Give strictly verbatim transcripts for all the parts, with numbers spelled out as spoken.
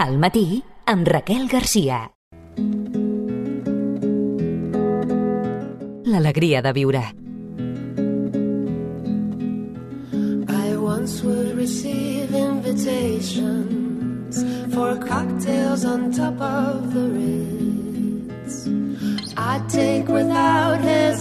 Al matí, amb Raquel Garcia. L'alegria de viure. I once would receive invitations for cocktails on top of the Ritz. I'd take without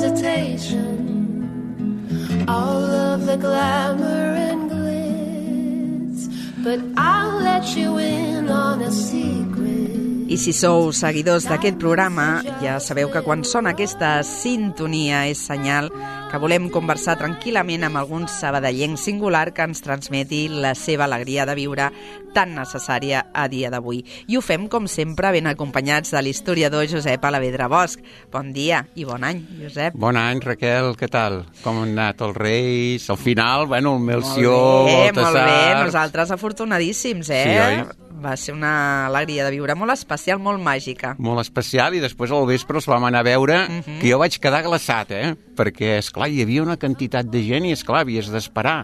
hesitation all of the glamour and glitz, but I'll let you in on a secret. I si sou seguidors d'aquest programa, ja sabeu que quan sona aquesta sintonia és senyal que volem conversar tranquil·lament amb algun sabadellenc singular que ens transmeti la seva alegria de viure tan necessària a dia d'avui. I ho fem, com sempre, ben acompanyats de l'historiador Josep Alavedra Bosch. Bon dia i bon any, Josep. Bon any, Raquel, què tal? Com han anat els Reis? Al final, bueno, el Melcior, molt bé, Baltasar... Molt bé, nosaltres afortunadíssims, eh? Sí, oi? Va ser una alegria de viure molt especial, molt màgica. Molt especial, i després al vespre els vam anar a veure, uh-huh. que jo vaig quedar glaçat, eh? Perquè, esclar, hi havia una quantitat de gent i, esclar, havies d'esperar.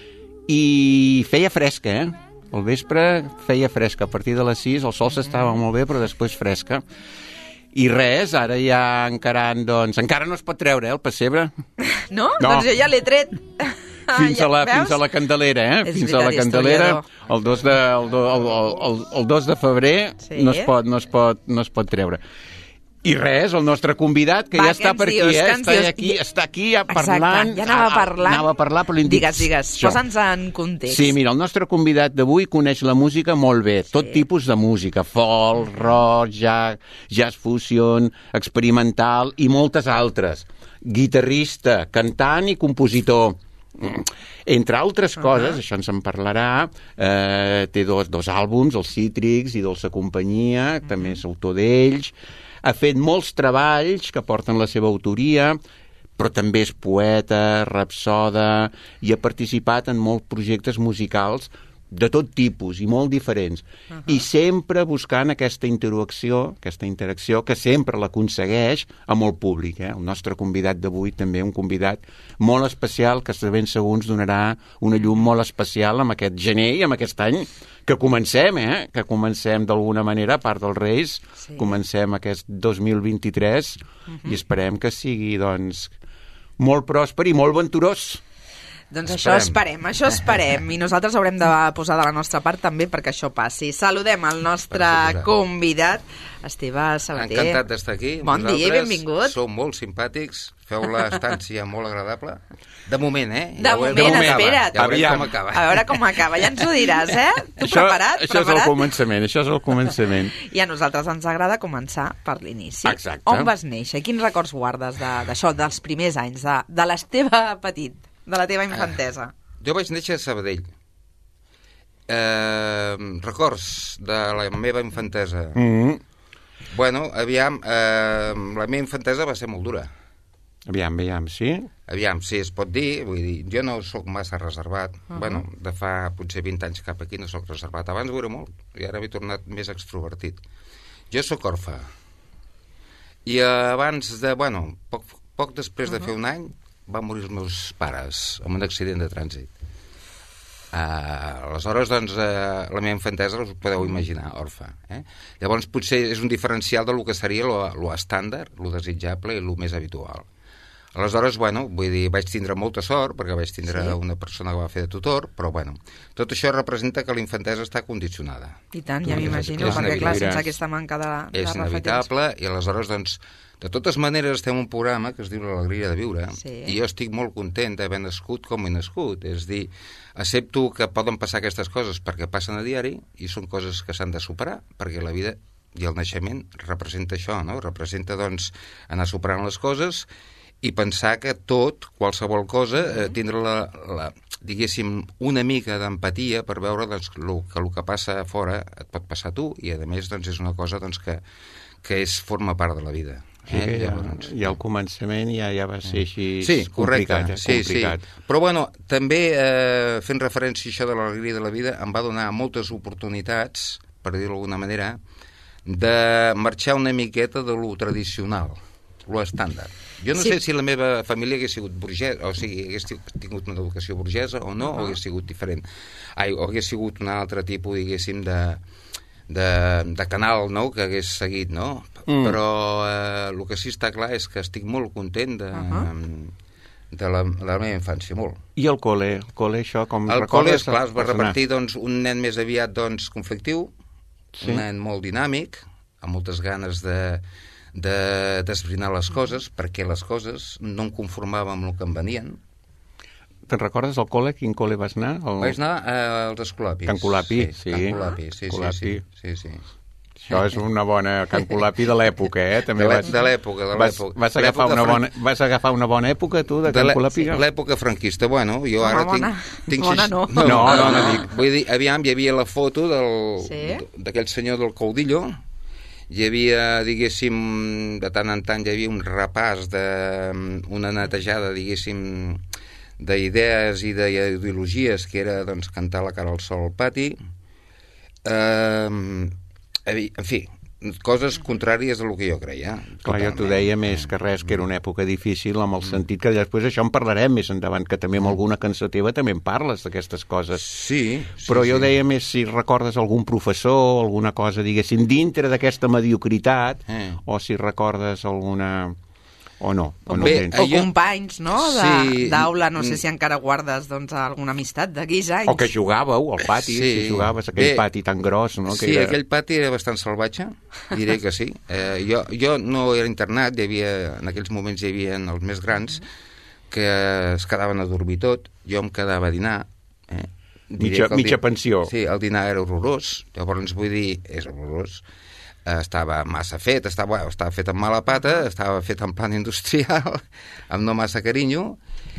I feia fresca, eh? Al vespre feia fresca. A partir de les sis el sol s'estava molt bé, però després fresca. I res, ara ja encarant, doncs... Encara no es pot treure, eh, el pessebre. No? no. Doncs jo ja l'he tret. Fins, ja, a la, fins a la Candelera, eh? És fins veritat, a la Candelera, historiador. el dos de, el, do, el, el, el dos de febrer sí. no, es pot, no, es pot, no es pot treure. I res, el nostre convidat, que Va, ja està per aquí, dius, eh? Està aquí, està aquí ja parlant. Exacte, ja anava a parlar. Anava a parlar, però li dic... Digues, digues, posa'ns en context. Sí, mira, el nostre convidat d'avui coneix la música molt bé, sí. Tot tipus de música, folk, rock, jazz, jazz fusion, experimental i moltes altres. Guitarrista, cantant i compositor. Entre altres coses, uh-huh. això ens en parlarà, eh, té dos, dos àlbums, els Cítrics i Dolça Companyia, uh-huh. també és autor d'ells, ha fet molts treballs que porten la seva autoria, però també és poeta, rapsoda, i ha participat en molts projectes musicals de tot tipus i molt diferents. Uh-huh. I sempre buscant aquesta interacció, aquesta interacció que sempre l'aconsegueix amb el públic. Eh? El nostre convidat d'avui també un convidat molt especial que de ben segur ens donarà una llum molt especial amb aquest gener i amb aquest any que comencem, eh? que comencem d'alguna manera, a part dels Reis, sí. comencem aquest dos mil vint-i-tres uh-huh. i esperem que sigui doncs, molt pròsper i molt venturós. Doncs això esperem, això esperem. I nosaltres haurem de posar de la nostra part també perquè això passi. Saludem el nostre convidat, Esteve Sabater. Encantat d'estar aquí. Bon dia i benvingut. Sou molt simpàtics, feu l'estància molt agradable. De moment, eh? De ja moment, de moment, espera't. Ja veurem com acaba. A veure com acaba, ja ens ho diràs, eh? Tu això, preparat? Això preparat? és el començament, això és el començament. I a nosaltres ens agrada començar per l'inici. Exacte. On vas néixer? Quins records guardes d'això, de, dels primers anys, de, de l'Esteve petit? De la teva infantesa. Uh, jo vaig néixer a Sabadell. Uh, records de la meva infantesa. Mm-hmm. Bueno, aviam, uh, la meva infantesa va ser molt dura. Aviam, aviam, sí? Aviam, sí, es pot dir. Vull dir, jo no sóc massa reservat. Uh-huh. Bueno, de fa potser vint anys cap aquí no sóc reservat. Abans ho era molt, i ara m'he tornat més extrovertit. Jo sóc orfe. I uh, abans de, bueno, poc, poc després de uh-huh. fer un any, van morir els meus pares en un accident de trànsit. Uh, aleshores, doncs, uh, la meva infantesa us podeu imaginar, orfe. Eh? Llavors, potser és un diferencial de lo que seria lo, lo estàndard, lo desitjable i lo més habitual. Aleshores, bueno, vull dir, vaig tindre molta sort, perquè vaig tindre sí. una persona que va fer de tutor, però, bueno, tot això representa que la infantesa està condicionada. I tant, ja m'imagino, perquè, clar, sense aquesta manca de, de és inevitable, i aleshores, doncs, de totes maneres, estem en un programa que es diu L'alegria de viure, sí. i jo estic molt content d'haver nascut com he nascut. És dir, accepto que poden passar aquestes coses perquè passen a diari i són coses que s'han de superar, perquè la vida i el naixement representa això, no? Representa, doncs, anar superant les coses i pensar que tot, qualsevol cosa, eh, tindre la, la, diguéssim, una mica d'empatia per veure doncs, lo, que el que passa a fora et pot passar a tu, i a més doncs, és una cosa doncs, que, que és, forma part de la vida. Sí, eh? ja, ja al començament ja, ja va ser així sí, complicat. Correcte. Sí, complicat. Sí. Però bueno, també eh, fent referència a això de l'alegria de la vida, em va donar moltes oportunitats, per dir-ho d'alguna manera, de marxar una miqueta de lo tradicional, lo estàndard. Jo no sí. sé si la meva família hagués sigut burgesa, o sigui, hagués tingut una educació burgesa o no, uh-huh. o hagués sigut diferent. Ai, o hagués sigut un altre tipus, diguéssim, de de, de canal, no?, que hagués seguit, no? Mm. Però eh, el que sí està clar és que estic molt content de, uh-huh. de, la, de la meva infància, molt. I el col·le? El col·le, això, com el recordes? El col·le, esclar, es va repartir, doncs, un nen més aviat, doncs, conflictiu, sí. un nen molt dinàmic, amb moltes ganes de de d'esbrinar les coses, perquè les coses no em conformava amb el que em venien. Te'n recordes el col·le? Quin col·le vas anar? El... Vaig anar eh, als Escolapis. Can Colapi, sí. sí. Can Colapi, sí, Colapi. sí, sí, sí, sí. Això és una bona Can Colapi de l'època, eh? També de vas... l'època, de l'època. Vas, vas, agafar una bona, vas agafar una bona època, tu, de Can Colapi? De l'època franquista, bueno, jo ara bona. tinc... tinc bona no. No, no, no, no, no dic. Vull dir, aviam, hi havia la foto del sí? d'aquell senyor del caudillo, hi havia, diguéssim, de tant en tant hi havia un repàs de una netejada, diguéssim, d'idees i d'ideologies, que era, doncs, cantar la cara al sol al pati. Eh, en fi, coses contràries a lo que jo creia. Clar, jo t'ho deia més que res, que era una època difícil, amb el sentit que després això en parlarem més endavant, que també amb alguna cançó teva també en parles d'aquestes coses. Sí, sí. Però jo sí. deia més si recordes algun professor, alguna cosa, diguéssim, dintre d'aquesta mediocritat, eh. o si recordes alguna... o no, o no Bé, tens. o companys, no?, d'aula, sí. no sé si encara guardes, doncs, alguna amistat d'aquells anys. O que jugàveu al pati, sí. si jugaves aquell Bé, pati tan gros, no? Que sí, era... aquell pati era bastant salvatge, diré que sí. Eh, jo, jo no era internat, hi havia, en aquells moments hi havia els més grans que es quedaven a dormir tot, jo em quedava a dinar. Eh? Mitja, mitja di... pensió. Sí, el dinar era horrorós, llavors vull dir, és horrorós. Estava massa fet, estava, estava fet amb mala pata, estava fet en plan industrial, amb no massa carinyo,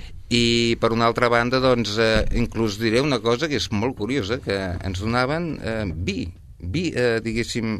i per una altra banda, doncs, eh, inclús diré una cosa que és molt curiosa, que ens donaven eh, vi, vi, eh, diguéssim,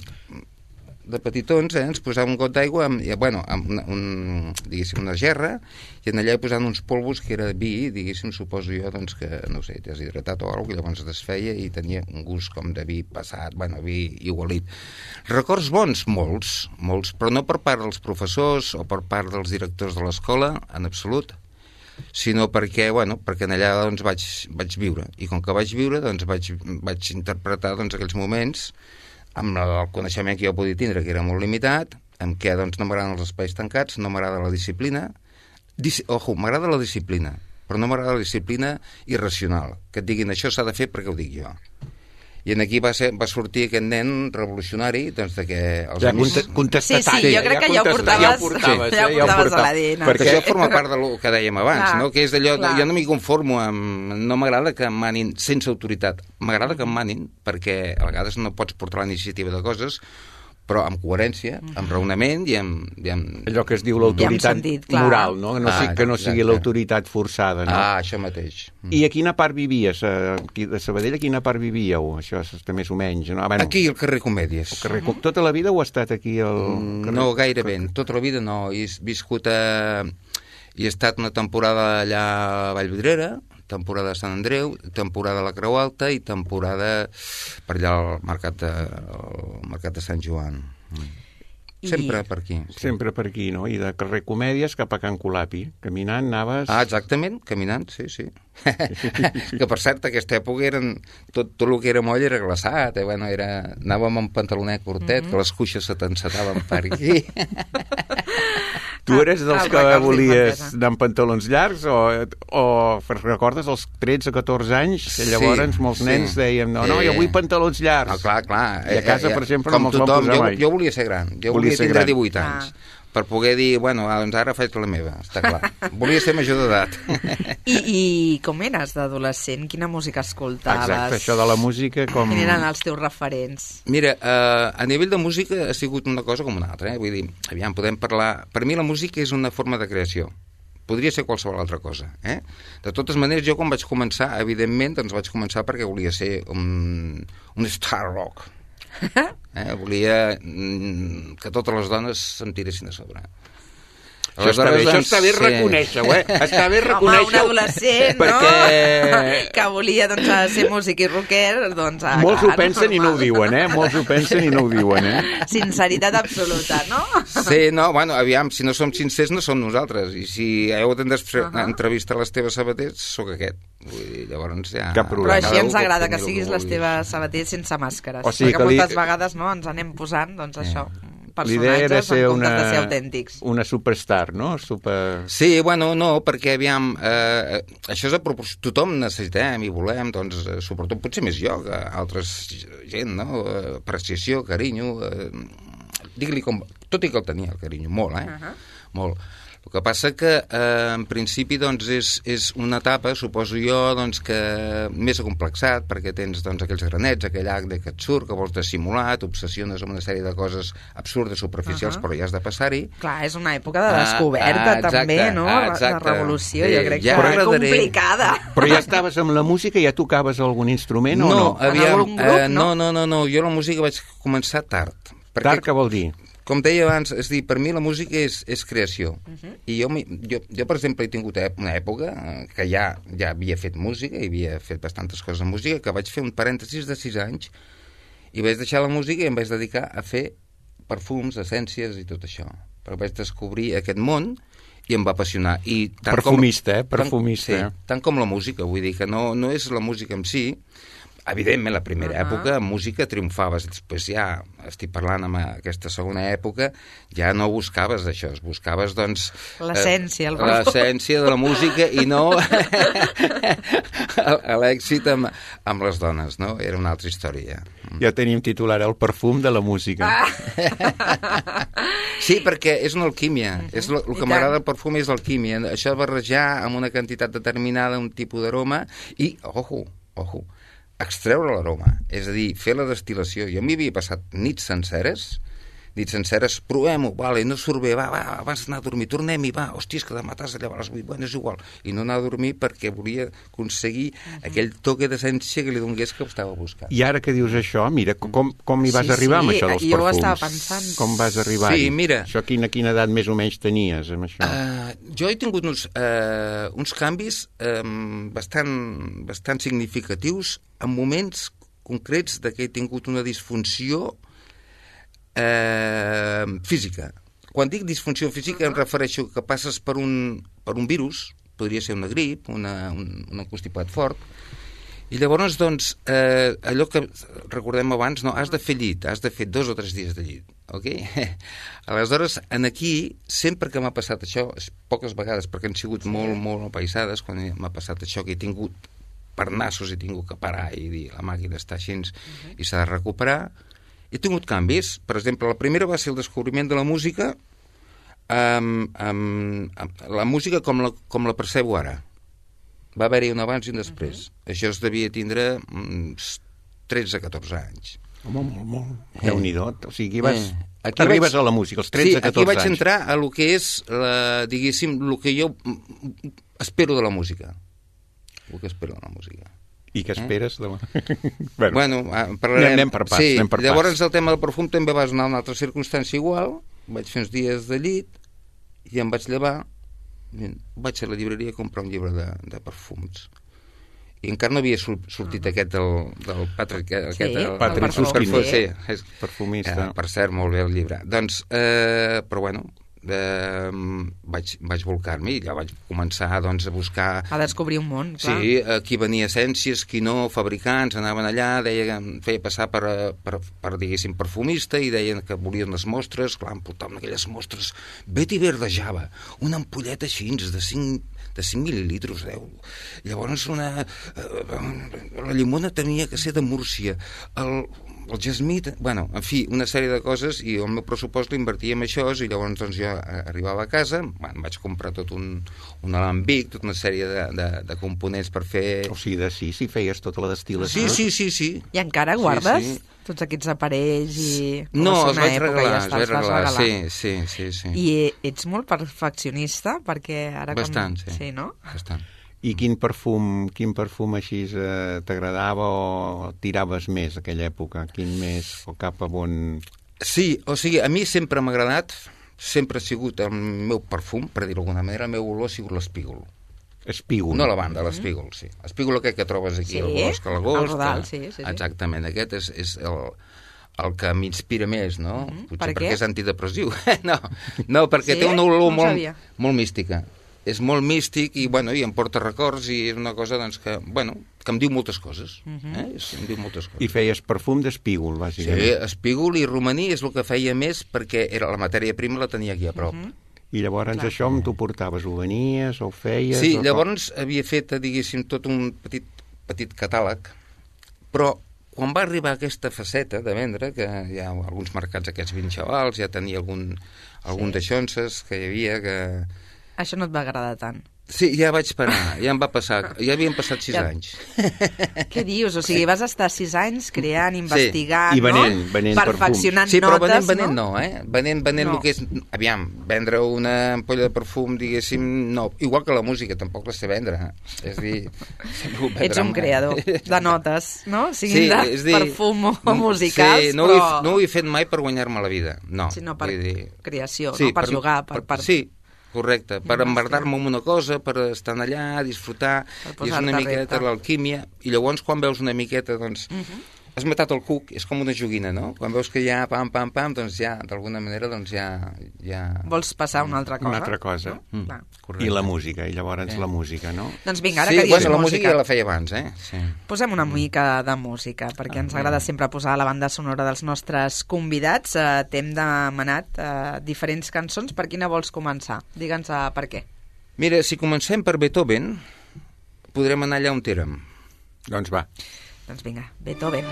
de petitons, eh, ens posaven un got d'aigua amb, bueno, amb una, un, diguéssim, una gerra, i en allà hi posaven uns polvos que era vi, diguéssim, suposo jo, doncs, que, no sé, deshidratat o alguna cosa, llavors es desfeia i tenia un gust com de vi passat, bueno, vi igualit. Records bons, molts, molts, però no per part dels professors o per part dels directors de l'escola, en absolut, sinó perquè, bueno, perquè en allà, doncs, vaig, vaig viure, i com que vaig viure, doncs, vaig, vaig interpretar, doncs, aquells moments amb el coneixement que jo podia tindre, que era molt limitat, en què, doncs, no m'agraden els espais tancats, no m'agrada la disciplina. Dis... Ojo, m'agrada la disciplina, però no m'agrada la disciplina irracional, que et diguin això s'ha de fer perquè ho dic jo. I en aquí va, ser, va sortir aquest nen revolucionari, doncs, de que... Els ja, amics... contestatari. Sí, sí, jo crec ja que ja ho portaves, ja ho portaves, sí, ja ho portaves a l'A D N. Perquè això forma part del que dèiem abans, clar, no? Que és d'allò, clar. Jo no m'hi conformo amb... No m'agrada que em manin sense autoritat. M'agrada que em manin, perquè a vegades no pots portar la iniciativa de coses, però amb coherència, amb raonament i amb... I amb... Allò que es diu l'autoritat sentit, moral, no? Que no, ah, sigui, que no sigui exacte. l'autoritat forçada, no? Ah, això mateix. I a quina part vivies? Aquí de Sabadell, a quina part vivíeu? Això està més o menys, no? Ah, bueno, aquí, al carrer Comèdies. El carrer... Tota la vida ho ha estat aquí? El carrer... No, gairebé. Tota la vida no. He viscut a... He estat una temporada allà a Vallvidrera, temporada de Sant Andreu, temporada a la Creu Alta i temporada per allà al mercat de, al mercat de Sant Joan. Sempre I... per aquí. Sí. Sempre per aquí, no? I de carrer Comèdies cap a Can Colapi. Caminant anaves... Ah, exactament, caminant, sí, sí. Que per cert, aquesta època eren... Tot, tot el que era moll era glaçat, eh? Bueno, era... Anàvem amb pantalonet curtet, mm-hmm. que les cuixes se t'encetaven per aquí. Tu eres dels ah, que volies anar amb pantalons llargs o, o recordes els tretze o catorze anys que llavors sí, molts nens sí. dèiem no, no, jo vull pantalons llargs. No, clar, clar. I a casa, eh, per exemple, no me'ls van posar jo, mai. Jo volia ser gran, jo volia, volia tindre divuit anys. Ah. Per poder dir, bueno, doncs ara faig la meva, està clar. Volia ser major d'edat. I, I com eres d'adolescent? Quina música escoltaves? Exacte, això de la música com... Quins eren els teus referents? Mira, eh, a nivell de música ha sigut una cosa com una altra, eh? Vull dir, aviam, podem parlar... Per mi la música és una forma de creació. Podria ser qualsevol altra cosa, eh? De totes maneres, jo quan vaig començar, evidentment, doncs vaig començar perquè volia ser un, un star rock. Eh? Volia mm, que totes les dones se'm tiressin a sobre. Això està, bé, això està bé reconèixer-ho, eh? Està bé reconèixer-ho. Home, un adolescent, perquè... no? Que volia, doncs, ser músic i rocker, doncs... Molts clar, ho pensen normal. i no ho diuen, eh? Molts ho pensen i no ho diuen, eh? Sinceritat absoluta, no? Sí, no, bueno, aviam, si no som sincers no som nosaltres, i si heu d'entrevistar les teves sabaters, sóc aquest. Vull dir, llavors ja... Cap problema. Però així ens Cada u agrada pot que tenir siguis el les que teves sabaters sense màscares. O sigui perquè que li- moltes vegades no, ens anem posant, doncs això, L'idea era personatges ser en comptes una, de ser autèntics. una superstar, no? Super... Sí, bueno, no, perquè, aviam, eh, això és a propòsit, tothom necessitem i volem, doncs, eh, sobretot potser més jo que altres gent, no? Eh, apreciació, carinyo, eh, digue-li com... Tot i que el tenia, el carinyo, molt, eh? Uh-huh. Molt. El que passa que, eh, en principi, doncs, és, és una etapa, suposo jo, doncs, que més acomplexat, perquè tens, doncs, aquells granets, aquell acte que et surt, que vols dissimular, t'obsessiones amb una sèrie de coses absurdes, superficials, Uh-huh. però ja has de passar-hi. Clar, és una època de Ah, descoberta, ah, exacte, també, no? ah, De exacte. revolució, Sí, jo crec ja que m'agradaré. complicada. Però ja estaves amb la música, ja tocaves algun instrument o no? aviam, algun grup, eh, no? no, no, no, no, jo la música vaig començar tard. Tard, què vol dir? Com deia abans, és dir, per mi la música és, és creació. Uh -huh. I jo, m'hi- jo, jo, per exemple, he tingut ep- una època eh, que ja ja havia fet música, i havia fet bastantes coses de música, que vaig fer un parèntesis de sis anys, i vaig deixar la música i em vaig dedicar a fer perfums, essències i tot això. Però vaig descobrir aquest món i em va apassionar. I tant Perfumista, eh? com, Perfumista. Tant, sí, tant com la música, vull dir que no, no és la música en si. Evidentment, la primera Uh-huh. època, música triomfaves. Després ja, estic parlant amb aquesta segona època, ja no buscaves això, buscaves, doncs... L'essència, el eh, L'essència de la música i no l'èxit amb, amb les dones, no? Era una altra història. Ja tenim titular, el perfum de la música. Ah. Sí, perquè és una alquímia. Uh -huh. és lo, el I que m'agrada tant. del perfum és l'alquímia. Això de barrejar amb una quantitat determinada un tipus d'aroma i, ojo, ojo, extreure l'aroma. És a dir, fer la destil·lació. Jo m'hi havia passat nits senceres, nits senceres, provem-ho, vale, no surt bé, va, va, abans d'anar a dormir, tornem-hi, va, hòstia, és que demà t'has de llevar a les vuit, bueno, és igual. I no anar a dormir perquè volia aconseguir uh -huh. aquell toque d'essència que li donés que estava buscant. I ara que dius això, mira, com, com hi vas Sí, arribar amb sí, això dels jo ho perfums? estava pensant. Com vas arribar-hi? Sí, mira. Això quina, quina edat més o menys tenies, amb això? Uh, jo he tingut uns, uh, uns canvis um, bastant, bastant significatius en moments concrets de que he tingut una disfunció eh, física. Quan dic disfunció física em refereixo que passes per un, per un virus, podria ser una grip, una, un, un constipat fort, i llavors, doncs, eh, allò que recordem abans, no, has de fer llit, has de fer dos o tres dies de llit, ok? Aleshores, en aquí, sempre que m'ha passat això, poques vegades, perquè han sigut molt, molt apaïsades, quan m'ha passat això, que he tingut per nassos, he tingut que parar i dir, la màquina està així uh-huh. i s'ha de recuperar. He tingut canvis. Per exemple, la primera va ser el descobriment de la música, amb, amb, amb la música com la, com la percebo ara. Va haver-hi un abans i un després. Uh-huh. Això es devia tindre uns tretze a catorze anys. Home, molt, molt. Eh. Déu-n'hi-do. O sigui, vas... Eh. Aquí arribes a la música, als tretze a catorze Sí, aquí vaig anys. entrar a lo que és, la, diguéssim, el que jo espero de la música. El que espero de la música. I què esperes? De la... bueno, bueno parlarem... Anem, anem per pas, sí, anem per pas. Llavors el tema del perfum també va donar una altra circumstància igual. Vaig fer uns dies de llit i em vaig llevar, vaig a la llibreria a comprar un llibre de, de perfums. I encara no havia sortit aquest del, del Patrick... Aquest, Sí, el, Patrick el Susskind. perfum, sí, és, Perfumista. eh, per cert, molt bé el llibre. Doncs, eh, però bueno, eh, vaig, vaig volcar-me i ja vaig començar doncs, a buscar... A descobrir un món, clar. Sí, eh, qui venia essències, qui no, fabricants, anaven allà, deia que em feia passar per, per, per diguéssim, perfumista, i deien que volien les mostres, clar, em portaven aquelles mostres, Vetiver de Java, una ampolleta així, de cinc de cinc mil·lilitros, deu. Llavors una... la llimona tenia que ser de Múrcia, el, el jasmí... Bueno, en fi, una sèrie de coses, i el meu pressupost l'invertia en això, i llavors doncs, jo arribava a casa, bueno, vaig comprar tot un, un alambic, tota una sèrie de, de, de components per fer... O sigui, de sí, si feies tota la destil·lació. Sí, sí, sí, sí. I encara guardes Sí, sí. tots aquests aparells i... No, o va ser els una vaig època regalar, ja els està, vaig els vas regalar, regalar. sí, sí, sí, sí. I ets molt perfeccionista, perquè ara... Bastant, com... sí. Sí, no? Bastant. I quin perfum, quin perfum així eh, t'agradava o tiraves més aquella època? Quin més, o cap a on... Sí, o sigui, a mi sempre m'ha agradat, sempre ha sigut el meu perfum, per dir-ho d'alguna manera, el meu olor ha sigut l'espígol. Espígol. No la banda, l'espígol, sí. L'espígol aquest que trobes aquí Sí, al bosc, a l'agost. al Rodal, sí, sí, sí. Exactament, aquest és, és el, el que m'inspira més, no? Mm-hmm. Potser Per què? perquè és antidepressiu. no, no, perquè Sí? té una olor No ho molt, sabia. molt mística. És molt místic i, bueno, i em porta records i és una cosa, doncs, que, bueno, que em diu moltes coses. Mm-hmm. eh? És, em diu moltes coses. I feies perfum d'espígol, Sí, bàsicament. espígol i romaní és el que feia més perquè era la matèria prima la tenia aquí a prop. Mm-hmm. I llavors Clar. això amb tu portaves, ho venies, o ho feies... Sí, o llavors havia fet, diguéssim, tot un petit, petit catàleg, però quan va arribar aquesta faceta de vendre, que hi ha alguns mercats aquests vint xavals, ja tenia algun, algun Sí. d'aixonses que hi havia que... Això no et va agradar tant. Sí, ja vaig parar, ja em va passar, ja havien passat sis Ja. anys. Què dius? O sigui, vas estar sis anys creant, investigant, I venent, no? venent Perfeccionant Sí, però notes, venent, venent no, eh? Venent, venent No. el que és... Aviam, vendre una ampolla de perfum, diguéssim, no. Igual que la música, tampoc la sé vendre. És a dir... Ets un creador de notes, no? Siguin Sí, de és dir, perfum o musicals, sí, no, ho he, però... no ho he fet mai per guanyar-me la vida, no. Sinó per Vull dir, creació, no? Per jugar, per- per- Sí, correcte, per Investigar. emmerdar-me en una cosa, per estar allà, disfrutar, Per i és posar-te una a miqueta repte. l'alquímia, i llavors quan veus una miqueta, doncs, has matat el cuc, és com una joguina, no? Quan veus que ja pam, pam, pam, doncs ja, d'alguna manera, doncs ja... ja... Vols passar a una altra cosa? Una altra cosa. No? Mm. Clar. Correcte. I la música, i llavors Sí. la música, no? Doncs vinga, ara Sí, que dius bueno, la música, música ja la feia abans, eh? Sí. posem una mica de música, perquè ens agrada sempre posar la banda sonora dels nostres convidats. Eh, T'hem demanat eh, diferents cançons. Per quina vols començar? Digue'ns eh, per què. Mira, si comencem per Beethoven, podrem anar allà on érem. Doncs va. Doncs vinga, Beethoven.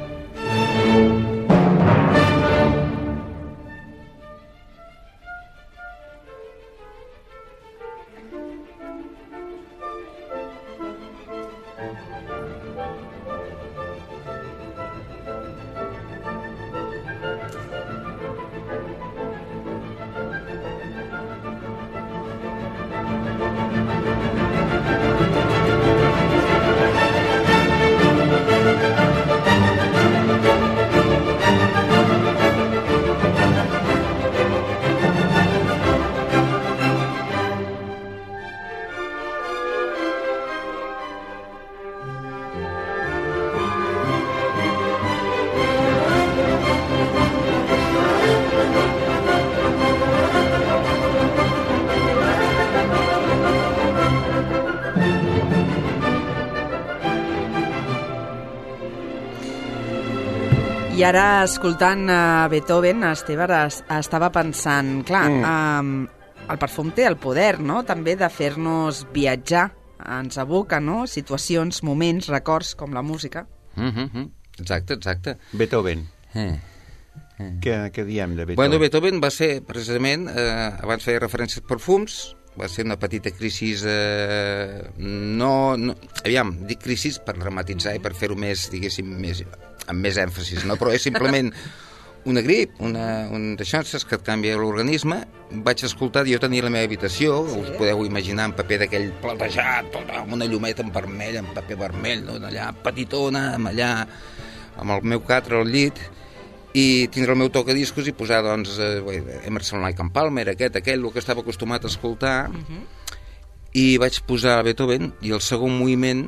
I ara, escoltant uh, Beethoven, Esteve es, estava pensant, clar, mm. um, el perfum té el poder, no?, també de fer-nos viatjar, ens evoca, no?, situacions, moments, records, com la música. Mm -hmm. Exacte, exacte. Beethoven. Eh. Què, què diem de Beethoven? Bueno, Beethoven va ser, precisament, eh, abans feia referències als perfums, va ser una petita crisi, eh, no, no... Aviam, dic crisi per dramatitzar i per fer-ho més, diguéssim, més, amb més èmfasis, no? Però és simplement una grip, una, un d'aixònces que et canvia l'organisme. Vaig escoltar, jo tenia la meva habitació, sí. Us podeu imaginar, en paper d'aquell platejat, tot amb una llumeta en vermell, en paper vermell, no? Allà petitona, amb allà, amb el meu catre al llit, i tindre el meu tocadiscos i posar, doncs, eh, Emerson, Lake and Palmer, aquest, aquell, el que estava acostumat a escoltar, uh-huh. I vaig posar Beethoven, i el segon moviment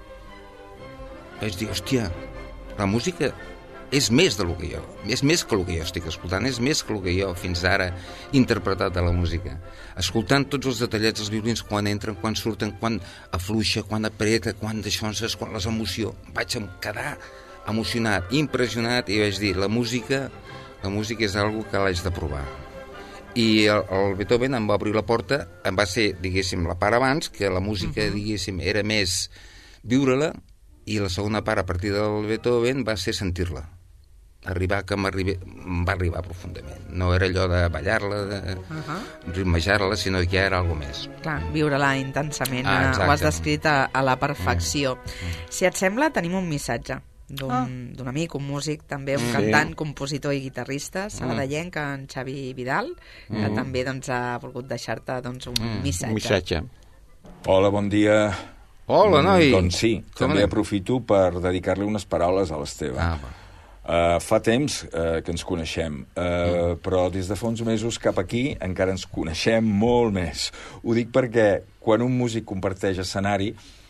vaig dir, hòstia, la música és més de lo que jo, és més que el que jo estic escoltant, és més que el que jo fins ara he interpretat de la música. Escoltant tots els detallets dels violins, quan entren, quan surten, quan afluixa, quan apreta, quan d'aixònces, quan les emocions. Vaig quedar emocionat, impressionat, i vaig dir, la música, la música és algo que l'haig de provar. I el, el Beethoven em va obrir la porta, em va ser, diguéssim, la part abans, que la música, uh-huh. diguéssim, era més viure-la, i la segona part, a partir del Beethoven, va ser sentir-la. Arribar que em va arribar profundament. No era allò de ballar-la, de uh-huh. ritmejar-la, sinó que ja era alguna més. Clar, viure-la intensament, Ah, ho has descrit a, a la perfecció. Mm. Si et sembla, tenim un missatge d'un ah. d'un amic, un músic, també un Sí. cantant, compositor i guitarrista, sabadellenc, en Xavi Vidal, que Mm. també doncs, ha volgut deixar-te doncs, un Mm. missatge. Un missatge. Hola, bon dia. Hola, noi! Mm, doncs sí, Com també anem? aprofito per dedicar-li unes paraules a l'Esteve. Ah, va. Uh, fa temps uh, que ens coneixem, uh, mm. però des de fa uns mesos cap aquí encara ens coneixem molt més. Ho dic perquè quan un músic comparteix escenari,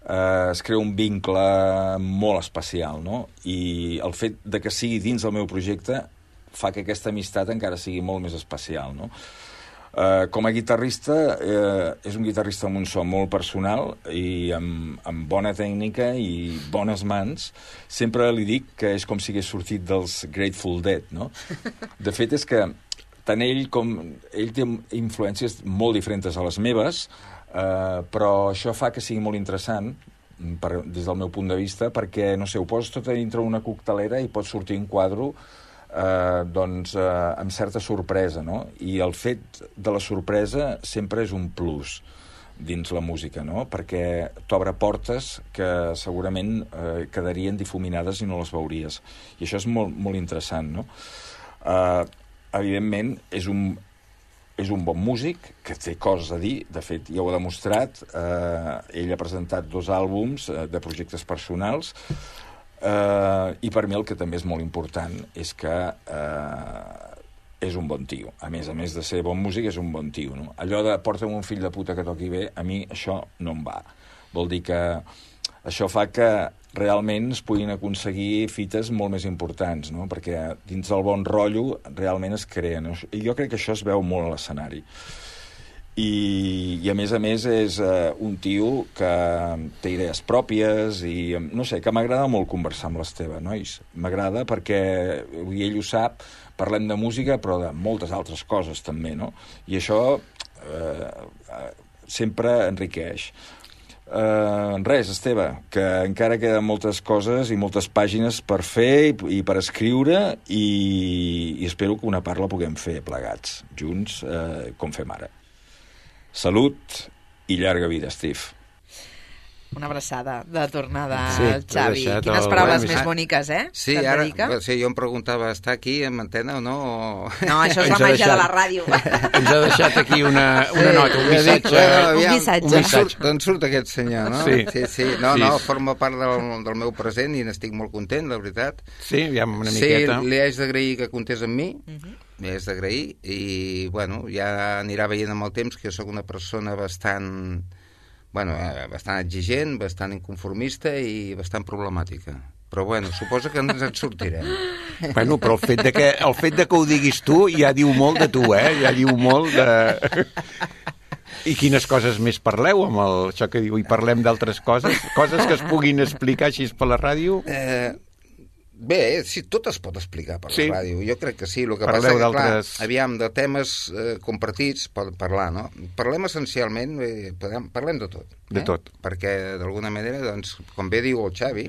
eh, es crea un vincle molt especial, no? I el fet de que sigui dins del meu projecte fa que aquesta amistat encara sigui molt més especial, no? Uh, com a guitarrista, uh, és un guitarrista amb un so molt personal i amb, amb bona tècnica i bones mans. Sempre li dic que és com si hagués sortit dels Grateful Dead, no? De fet, és que tant ell com... Ell té influències molt diferents a les meves, uh, però això fa que sigui molt interessant per, des del meu punt de vista, perquè, no sé, ho poses tot a dintre una coctelera i pot sortir un quadre Eh, doncs, eh, amb certa sorpresa, no? I el fet de la sorpresa sempre és un plus dins la música, no? Perquè t'obre portes que segurament eh, quedarien difuminades i no les veuries. I això és molt, molt interessant, no? Eh, evidentment, és un, és un bon músic que té coses a dir, de fet, ja ho ha demostrat. Eh, ell ha presentat dos àlbums eh, de projectes personals. Uh, I per mi el que també és molt important és que uh, és un bon tio. A més a més de ser bon músic, és un bon tio, no? Allò de porta'm un fill de puta que toqui bé, a mi això no em va. Vol dir que això fa que realment es puguin aconseguir fites molt més importants, no? Perquè dins del bon rotllo realment es creen. I jo crec que això es veu molt a l'escenari. I, i a més a més és uh, un tio que té idees pròpies i no sé, que m'agrada molt conversar amb l'Esteve, nois. M'agrada perquè i ell ho sap, parlem de música però de moltes altres coses també, no? I això eh, uh, sempre enriqueix. Uh, res, Esteve, que encara queden moltes coses i moltes pàgines per fer i, i per escriure i, i espero que una part la puguem fer plegats, junts, uh, com fem ara. Salut i llarga vida, Steve. Una abraçada de tornada sí, al Xavi. Quines el... paraules bueno, més ah, boniques, eh? Sí, ara, sí, jo em preguntava, està aquí en antena o no? O... No, això és la màgia de la ràdio. Ens ha deixat aquí una, una sí, nota, un missatge. Bueno, aviam, un missatge. D'on surt, d'on surt aquest senyor, no? Sí. sí, sí. No, sí. no, forma part del, del meu present i n'estic molt content, la veritat. Sí, aviam, una sí, miqueta. Sí, li haig d'agrair que comptés amb mi, uh Mhm. -huh. li haig d'agrair, i, bueno, ja anirà veient amb el temps que jo sóc una persona bastant... bueno, eh, bastant exigent, bastant inconformista i bastant problemàtica. Però, bueno, suposo que ens en sortirem. Bueno, però el fet, de que, el fet de que ho diguis tu ja diu molt de tu, eh? Ja diu molt de... I quines coses més parleu amb el, això que diu? I parlem d'altres coses? Coses que es puguin explicar així per la ràdio? Eh... Bé, sí, tot es pot explicar per sí. la ràdio, jo crec que sí. El que Parleu passa que, clar, aviam, de temes eh, compartits pot parlar, no? Parlem essencialment, eh, parlem, parlem de tot. De eh? tot. Perquè, d'alguna manera, doncs, com bé diu el Xavi,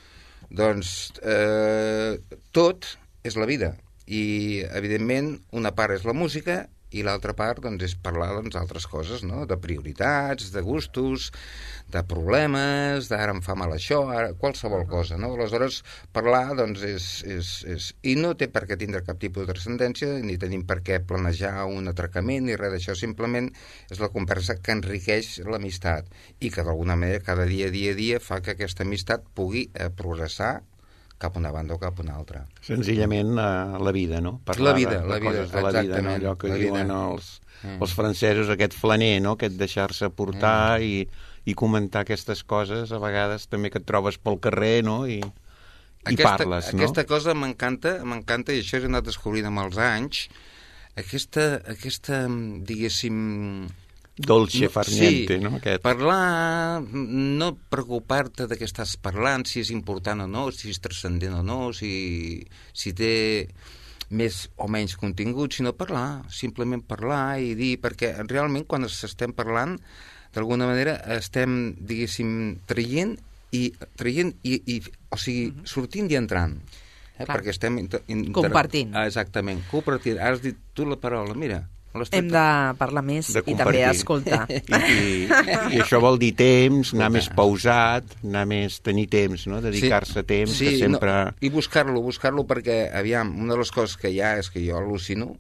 doncs eh, tot és la vida. I, evidentment, una part és la música i l'altra part doncs, és parlar doncs, d'altres coses, no? De prioritats, de gustos, de problemes, d'ara em fa mal això, ara, qualsevol cosa, no? Aleshores, parlar, doncs, és, és, és... I no té per què tindre cap tipus de transcendència, ni tenim per què planejar un atracament, ni res d'això, simplement és la conversa que enriqueix l'amistat i que, d'alguna manera, cada dia, dia a dia, fa que aquesta amistat pugui eh, progressar cap una banda o cap una altra. Senzillament uh, la vida, no? Parlar la vida, de, de la vida, coses de la vida, no? Allò que diuen els, mm. els francesos, aquest flaner, no? Aquest deixar-se portar mm. i, i comentar aquestes coses, a vegades també que et trobes pel carrer, no? I, i aquesta, parles, no? Aquesta cosa m'encanta, m'encanta, i això he anat descobrint amb els anys, aquesta, aquesta diguéssim... Dolce far niente, sí, no? Aquest. Parlar, no preocupar-te de què estàs parlant, si és important o no, si és transcendent o no, si, si té més o menys contingut, sinó parlar, simplement parlar i dir, perquè realment quan estem parlant, d'alguna manera estem, diguéssim, traient i, traient i, i o sigui, sortint i entrant. Eh? Perquè estem... Inter, inter... Compartint. Ah, exactament, compartint. Ara has dit tu la paraula, mira. Hem de parlar més i també escoltar. I, i, I això vol dir temps, anar més pausat, anar més, tenir temps, no? Dedicar-se sí, temps, sí, que sempre... No, i buscar-lo, buscar-lo perquè, aviam, una de les coses que hi ha és que jo al·lucino,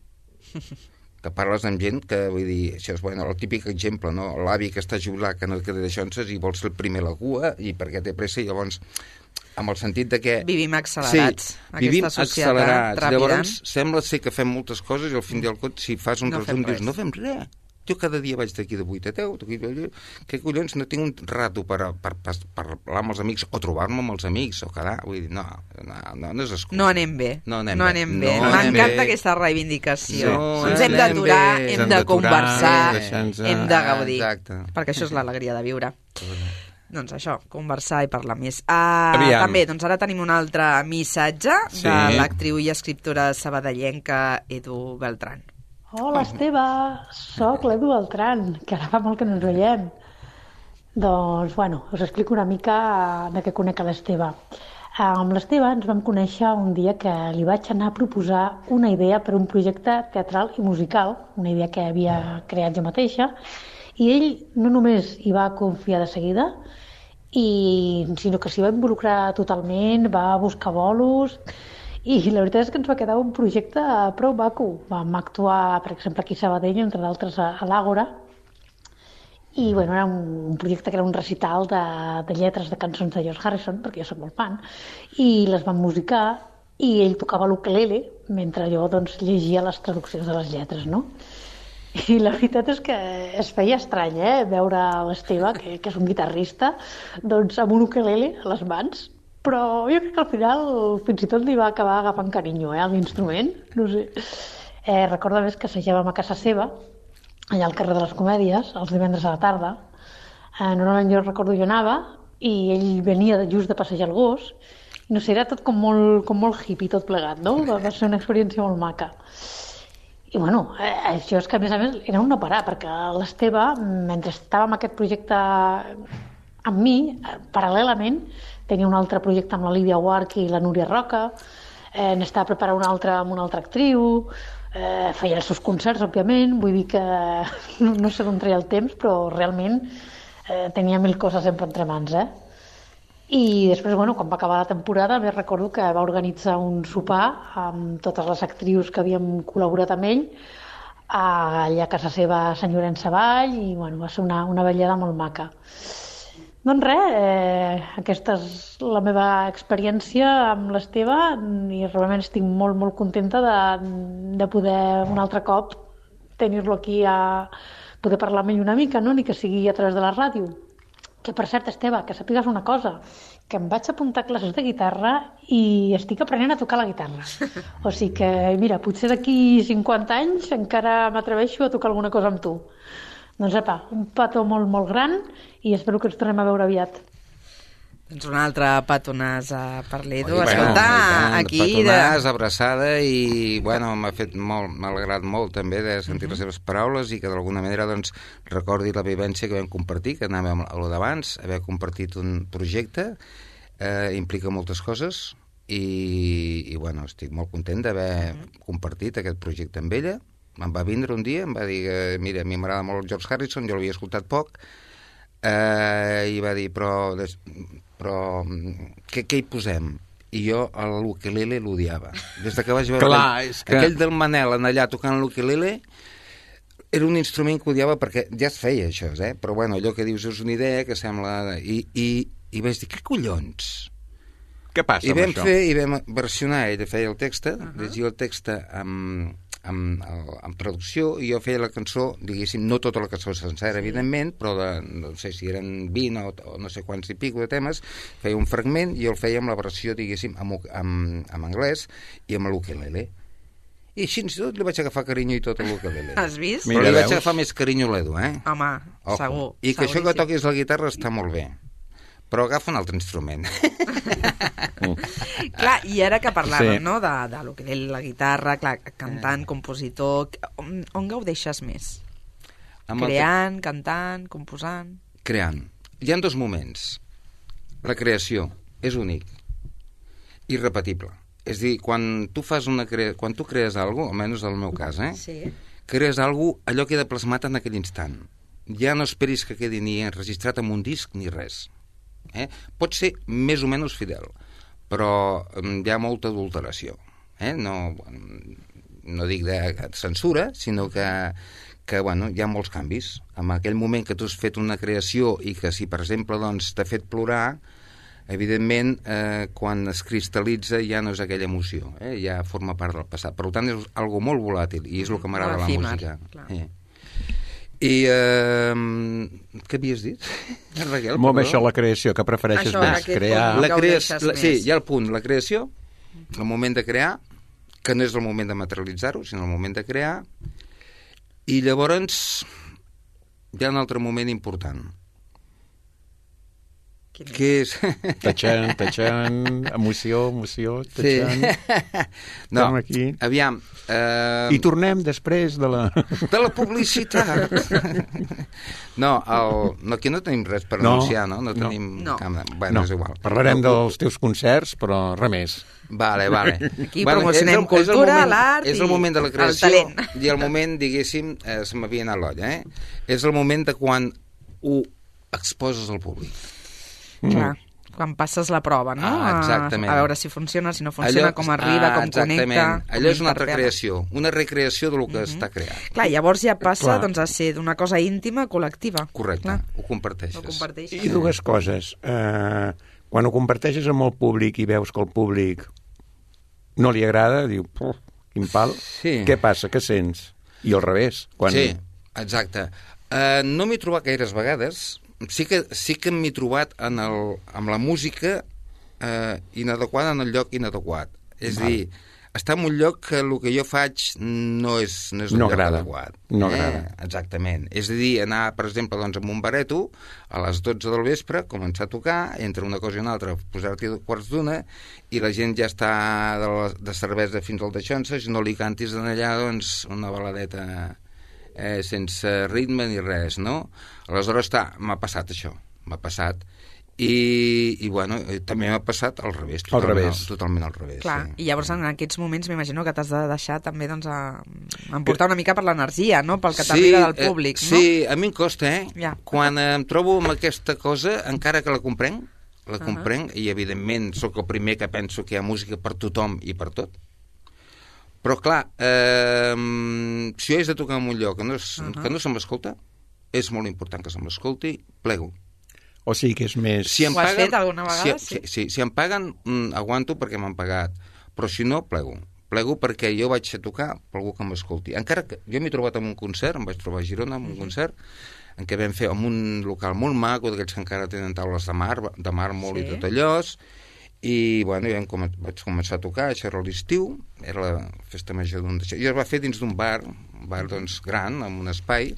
que parles amb gent que, vull dir, això és bueno, el típic exemple, no? L'avi que està jubilat, que no queda d'aixonses i vol ser el primer a la cua i perquè té pressa i llavors... amb el sentit de que... Vivim accelerats. Sí, vivim accelerats. Trepidant. Llavors, sembla ser que fem moltes coses i al fin del cot, si fas un no resum, dius, res. no fem res. jo cada dia vaig d'aquí de vuit a deu, que collons, no tinc un rato per, per, per, per parlar amb els amics o trobar-me amb els amics o quedar, vull dir, no, no, no, no és excusa. No anem bé. No anem no bé. anem bé. No anem M'encanta bé. aquesta reivindicació. No Ens hem anem d'aturar, bé. hem S'han de d'aturar, conversar, deixar-nos- hem de gaudir. Exacte. Perquè això és l'alegria de viure. Doncs això, conversar i parlar més. Uh, Aviam. també, doncs ara tenim un altre missatge Sí. de l'actriu i escriptora sabadellenca Edu Beltrán. Hola, Esteve, sóc l'Edu Beltrán, que ara fa molt que no ens veiem. Doncs, bueno, us explico una mica de què conec a l'Esteve. Amb l'Esteve ens vam conèixer un dia que li vaig anar a proposar una idea per un projecte teatral i musical, una idea que havia creat jo mateixa, i ell no només hi va confiar de seguida, i, sinó que s'hi va involucrar totalment, va buscar bolos, i la veritat és que ens va quedar un projecte prou maco. Vam actuar, per exemple, aquí a Sabadell, entre d'altres a, a l'Àgora, i bueno, era un, un projecte que era un recital de, de lletres de cançons de George Harrison, perquè jo soc molt fan, i les vam musicar, i ell tocava l'ukelele, mentre jo doncs, llegia les traduccions de les lletres, no? I la veritat és que es feia estrany, eh?, veure l'Esteve, que, que és un guitarrista, doncs amb un ukelele a les mans, però jo crec que al final fins i tot li va acabar agafant carinyo, eh, a l'instrument, no sé. Eh, recordo més que assajàvem a casa seva, allà al carrer de les Comèdies, els divendres a la tarda. Eh, normalment jo recordo jo anava i ell venia de, just de passejar el gos. No sé, era tot com molt, com molt hippie, tot plegat, no? Va, va ser una experiència molt maca. I bueno, eh, això és que a més a més era un no parar, perquè l'Esteve, mentre estava amb aquest projecte amb mi, eh, paral·lelament, tenia un altre projecte amb la Lídia Guarch i la Núria Roca, eh, n'estava preparant un altre amb una altra actriu, eh, feia els seus concerts, òbviament, vull dir que no, no sé d'on treia el temps, però realment eh, tenia mil coses sempre entre mans, eh? I després, bueno, quan va acabar la temporada, més recordo que va organitzar un sopar amb totes les actrius que havíem col·laborat amb ell, allà a casa seva a Sant Llorenç Savall, i bueno, va ser una, una vetllada molt maca. Doncs res, eh, aquesta és la meva experiència amb l'Esteve i realment estic molt, molt contenta de, de poder un altre cop tenir-lo aquí a poder parlar amb ell una mica, no? Ni que sigui a través de la ràdio. Que per cert, Esteve, que sàpigues una cosa, que em vaig apuntar a classes de guitarra i estic aprenent a tocar la guitarra. O sigui que, mira, potser d'aquí cinquanta anys encara m'atreveixo a tocar alguna cosa amb tu. Doncs apa, un petó molt, molt gran i espero que ens tornem a veure aviat. Doncs un altre petonàs per l'Edu. Bueno, Escolta, bueno, aquí... petonàs, abraçada, i bueno, m'ha fet molt, m'ha alegrat molt també de sentir les seves paraules i que d'alguna manera doncs, recordi la vivència que vam compartir, que anàvem a lo d'abans, haver compartit un projecte, eh, implica moltes coses i, i bueno, estic molt content d'haver compartit aquest projecte amb ella. Em va vindre un dia, em va dir que, mira, a mi m'agrada molt el George Harrison, jo l'havia escoltat poc, eh, i va dir, però, però què, què hi posem? I jo l'ukelele l'odiava. Des que vaig veure Clar, aquell, és que... aquell del Manel en allà tocant l'ukelele, era un instrument que odiava perquè ja es feia això, eh? Però bueno, allò que dius és una idea que sembla... I, i, i vaig dir, què collons? Què passa I amb vam això? fer, i vam versionar, ella feia el text, uh -huh. llegia el text amb, amb, amb traducció, i jo feia la cançó, diguéssim, no tota la cançó sencera, sí. evidentment, però de, no sé si eren vint o, o no sé quants i pico de temes, feia un fragment i jo el feia amb la versió, diguéssim, amb, amb, amb anglès i amb l'ukelele. I així tot li vaig agafar carinyo i tot a l'ukelele. Has vist? Però Mira, li vaig veus? agafar més carinyo a l'Edu, eh? Home, Ojo. segur. I que això que seguríssim. toquis la guitarra està molt bé, però agafa un altre instrument. Clar, i ara que parlàvem, Sí. no?, de, de lo que és la guitarra, clar, cantant, compositor, on, on gaudeixes més? Amb el te- Creant, cantant, composant... Creant. Hi ha dos moments. La creació és únic, irrepetible. És a dir, quan tu fas una cre... quan tu crees alguna cosa, almenys en el meu cas, eh? Sí. crees alguna cosa, allò queda plasmat en aquell instant. Ja no esperis que quedi ni enregistrat en un disc ni res. Eh? Pot ser més o menys fidel, però hi ha molta adulteració. Eh? No, no dic de censura, sinó que, que bueno, hi ha molts canvis. En aquell moment que tu has fet una creació i que si, per exemple, doncs, t'ha fet plorar, evidentment, eh, quan es cristal·litza ja no és aquella emoció, eh? Ja forma part del passat. Per tant, és algo molt volàtil i és el que m'agrada de la efímer, música. clar. Eh. I eh, què havies dit? Raquel, Molt bé, perdó? això, la creació, que prefereixes Això, més, aquest crear... punt. La creació, gaudeixes la, sí, més. hi ha el punt, la creació, el moment de crear, que no és el moment de materialitzar-ho, sinó el moment de crear, i llavors hi ha un altre moment important, Quin que és... Tachant, tachant, emoció, emoció, tachant... No, Estem aquí. aviam... Eh, I tornem després de la... de la publicitat. No, el, no, aquí no tenim res per No, anunciar, no? No no. tenim No. cap... Bueno, No, és igual. parlarem No, dels teus concerts, però res més. Vale, vale. Aquí promocionem cultura, l'art És el i moment de la el creació talent. i el moment, diguéssim, eh, se m'havia anat l'olla, eh? És el moment de quan ho exposes al públic. Clar, quan passes la prova, no? Ah, exactament. A, a veure si funciona, si no funciona, Allò- com arriba, ah, com exactament. connecta... Allò com és una altra interpreta. creació, una recreació del que està creat. Clar, llavors ja passa Clar. doncs, a ser d'una cosa íntima a col·lectiva. Correcte, Clar, ho comparteixes. ho comparteixes. I dues coses. Uh, quan ho comparteixes amb el públic i veus que el públic no li agrada, diu, puf, quin pal. Sí. Què passa? Què sents? I al revés. Quan... Sí, exacte. Uh, no m'he trobat gaires vegades. Sí que, sí que m'he trobat en el, amb la música eh, inadequada en el lloc inadequat. És a dir, estar en un lloc que el que jo faig no és, no és el No lloc agrada. adequat. No eh? agrada. Exactament. És a dir, anar, per exemple, doncs, amb un bareto a les dotze del vespre, començar a tocar, entre una cosa i una altra, posar-t'hi quarts d'una, i la gent ja està de, la, de cervesa fins al daixonses, i no li cantis en allà, doncs, una baladeta eh, sense ritme ni res, no? Aleshores, està, m'ha passat això, m'ha passat. I, i bueno, també m'ha passat al revés. Al revés. Al, totalment al revés. Clar, sí. i llavors en aquests moments m'imagino que t'has de deixar també doncs, a emportar una mica per l'energia, no? Pel que t'arriba del públic, eh, no? Sí, a mi em costa, eh? Ja. Quan eh, em trobo amb aquesta cosa, encara que la comprenc, la comprenc, i evidentment sóc el primer que penso que hi ha música per tothom i per tot. Però clar, eh, si jo haig de tocar en un lloc que no, és, uh -huh. que no se m'escolta, és molt important que se m'escolti, plego. O sigui que és més... Si em Ho has paguen, fet alguna vegada? Si, sí. Si, si em paguen, mm, aguanto perquè m'han pagat. Però si no, plego. Plego perquè jo vaig a tocar per algú que m'escolti. Encara que jo m'he trobat en un concert, em vaig trobar a Girona en un concert, en què vam fer en un local molt maco, d'aquells que encara tenen taules de mar, de màrmol Sí. i tot allò, i bueno, jo com, vaig començar a tocar, això era l'estiu, era la festa major d'un... I es va fer dins d'un bar, un bar doncs gran, amb un espai,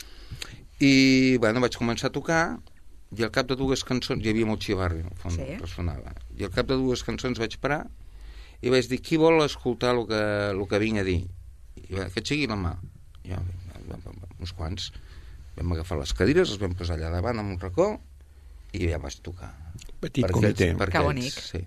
i bueno, vaig començar a tocar, i al cap de dues cançons, hi havia molt xivarri al fons, Sí. que sonava, i al cap de dues cançons vaig parar i vaig dir, qui vol escoltar el que, el que vinc a dir? I va, que aixegui la mà. I jo, uns quants. Vam agafar les cadires, els vam posar allà davant en un racó i ja vaig tocar. Petit Per comitè. aquests- per Que aquests, bonic. Sí.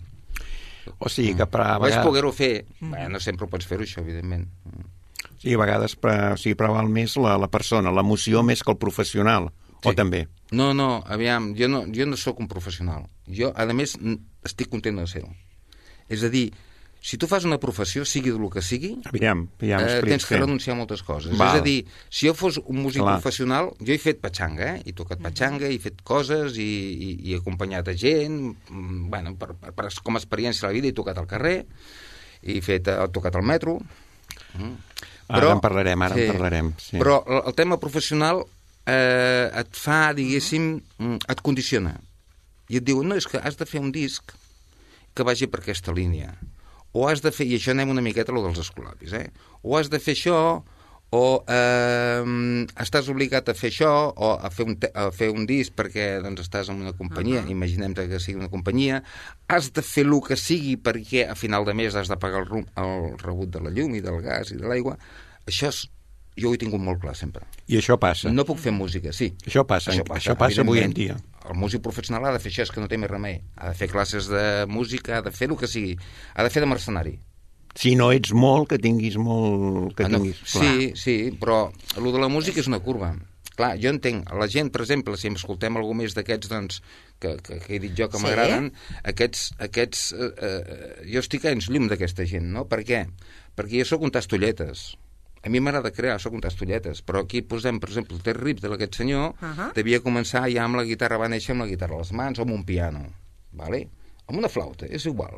O sigui que per a Vaig vegades... poder-ho fer. Bé, no sempre ho pots fer-ho, això, evidentment. O sigui, a vegades pre... o sigui, preval més la, la persona, l'emoció més que el professional. Sí. O també. No, no, aviam, jo no, jo no sóc un professional. Jo, a més, n- estic content de ser-ho. És a dir, si tu fas una professió, sigui del que sigui, Aviam, aviam, eh, explica. tens que renunciar a moltes coses. Val. És a dir, si jo fos un músic Clar. professional, jo he fet patxanga, eh? He tocat patxanga, he fet coses, i, i, i he acompanyat a gent, mm, bueno, per, per, per, com a experiència a la vida, he tocat al carrer, he, fet, he tocat al metro. Mm. Ara en parlarem, ara en parlarem, sí. Però el, el tema professional eh, et fa, diguéssim, mm, et condiciona. I et diu, no, és que has de fer un disc que vagi per aquesta línia. O has de fer, i això anem una miqueta a lo dels escolapis, eh? O has de fer això, o eh, estàs obligat a fer això, o a fer un, te a fer un disc perquè doncs, estàs en una companyia, uh -huh. imaginem que sigui una companyia, has de fer el que sigui perquè a final de mes has de pagar el, rum, el rebut de la llum i del gas i de l'aigua. Això és, jo ho he tingut molt clar sempre. I això passa. No puc fer música, sí. Això passa, això passa, això passa avui en dia. El músic professional ha de fer això, és que no té més remei. Ha de fer classes de música, ha de fer el que sigui. Ha de fer de mercenari. Si no ets molt, que tinguis molt... Que Ah, no, tinguis, sí, sí, però el de la música és una curva. Clar, jo entenc, la gent, per exemple, si escoltem algú més d'aquests, doncs, que, que, que he dit jo que Sí. m'agraden, aquests, aquests eh, eh, jo estic a anys llum d'aquesta gent, no? Per què? Perquè jo sóc un tastolletes. A mi m'agrada crear, sóc un tastolletes, però aquí posem, per exemple, el Terry Rip d'aquest senyor, Uh -huh. devia començar ja amb la guitarra, va néixer amb la guitarra a les mans o amb un piano, vale? Amb una flauta, és igual.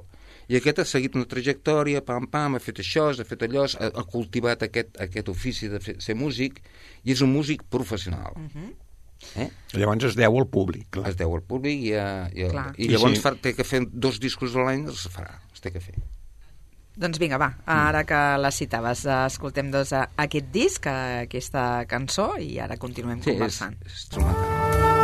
I aquest ha seguit una trajectòria, pam, pam, ha fet això, ha fet allò, ha, ha cultivat aquest, aquest ofici de fer, ser músic, i és un músic professional. Uh-huh. Eh? Llavors es deu al públic, clar. Es deu al públic i, a, i, a, Clar. i llavors sí. fa, té que fer dos discos a l'any, els farà, els té que fer. Doncs vinga, va, ara que la citaves, escoltem doncs aquest disc, aquesta cançó, i ara continuem Sí, conversant. és, és instrumental.